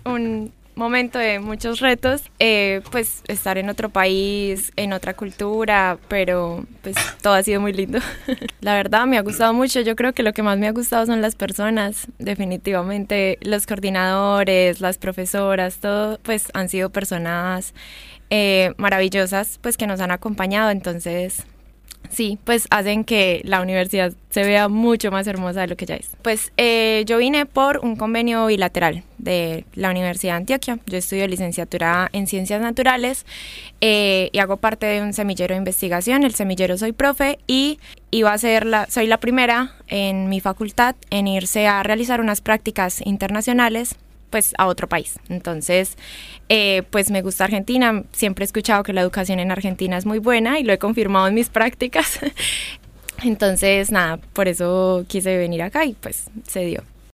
un momento de muchos retos, pues estar en otro país, en otra cultura, pero pues todo ha sido muy lindo. La verdad me ha gustado mucho, yo creo que lo que más me ha gustado son las personas, definitivamente los coordinadores, las profesoras, todo pues han sido personas maravillosas pues que nos han acompañado, entonces sí, pues hacen que la universidad se vea mucho más hermosa de lo que ya es. Pues yo vine por un convenio bilateral de la Universidad de Antioquia. Yo estudio licenciatura en Ciencias Naturales y hago parte de un semillero de investigación. El semillero Soy Profe y soy la primera en mi facultad en irse a realizar unas prácticas internacionales pues a otro país. Entonces, pues me gusta Argentina, siempre he escuchado que la educación en Argentina es muy buena y lo he confirmado en mis prácticas. Entonces, nada, por eso quise venir acá y pues se dio.